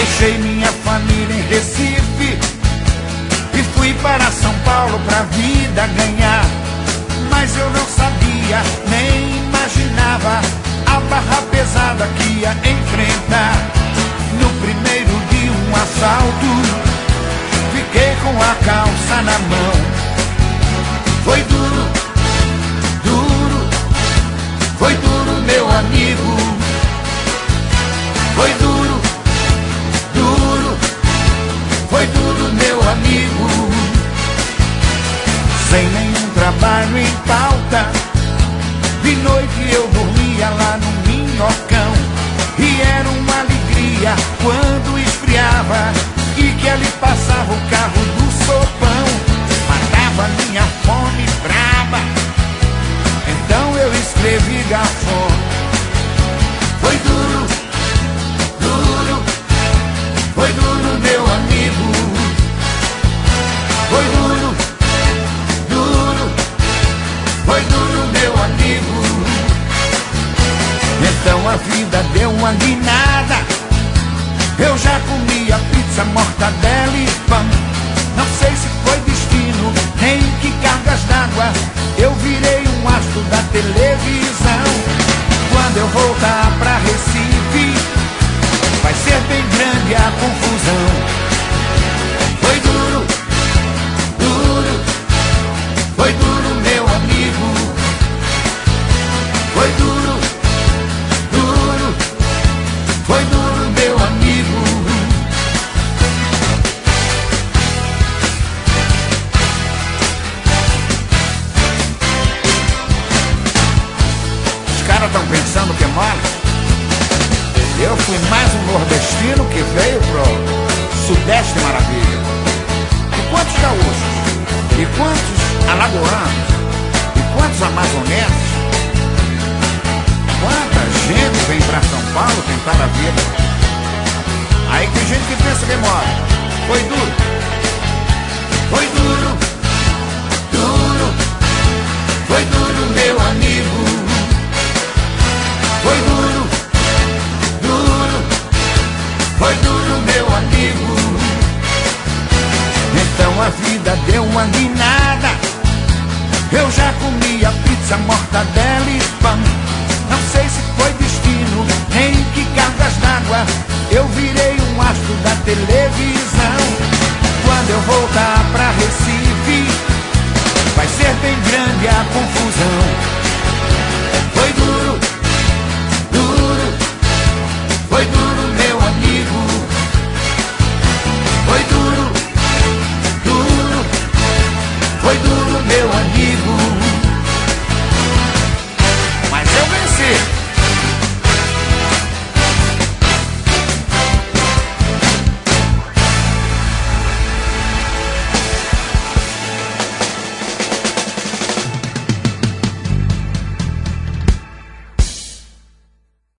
Deixei minha família em Recife e fui para São Paulo pra vida ganhar. Mas eu não sabia, nem imaginava a barra pesada que ia enfrentar. No primeiro dia um assalto, fiquei com a calça na mão. Foi duro, duro, foi duro, meu amigo. Foi duro, duro, foi duro, meu amigo. Sem nenhum trabalho em pauta, de noite eu dormia lá no Minhocão. E era uma alegria quando esfriava e que ali passava o carro do sopão. Matava minha fome brava, então eu escrevi garçom. Foi duro, duro, foi duro, meu amigo. Foi duro, duro, foi duro, meu amigo. Então a vida deu uma guinada. Eu já comia pizza, mortadela e pão. Não sei se foi destino, nem que cargas d'água. Eu virei um astro da televisão. Quando eu voltar pra Recife, vai ser bem grande a confusão. Foi duro, duro, foi duro, meu amigo. Foi duro, duro, foi duro, meu amigo. Os caras estão pensando que é mole? Eu fui mais um nordestino que veio pro Sudeste Maravilha. E quantos gaúchos? E quantos alagoanos? E quantos amazonenses? Quanta gente vem pra São Paulo tentar a vida. Aí tem gente que pensa que mora. Foi duro. Foi duro, duro, foi duro, meu amigo. Foi duro, duro, foi duro, meu amigo. Então a vida deu uma guinada. Eu já comia pizza, mortadela e pão. Não sei se foi destino, nem que cargas d'água. Eu virei um astro da televisão. Quando eu voltar pra Recife,